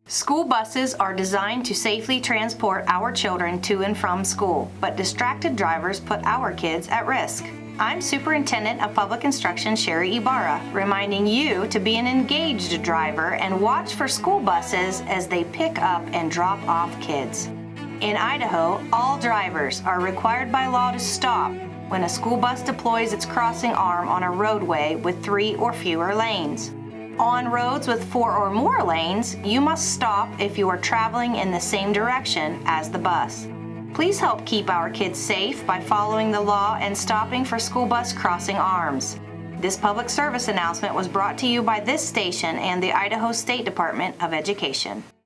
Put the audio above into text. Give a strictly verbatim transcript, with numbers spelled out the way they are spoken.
School buses are designed to safely transport our children to and from school, but distracted drivers put our kids at risk. I'm Superintendent of Public Instruction Sherry Ibarra, reminding you to be an engaged driver and watch for school buses as they pick up and drop off kids. In Idaho, all drivers are required by law to stop when a school bus deploys its crossing arm on a roadway with three or fewer lanes. On roads with four or more lanes, you must stop if you are traveling in the same direction as the bus. Please help keep our kids safe by following the law and stopping for school bus crossing arms. This public service announcement was brought to you by this station and the Idaho State Department of Education.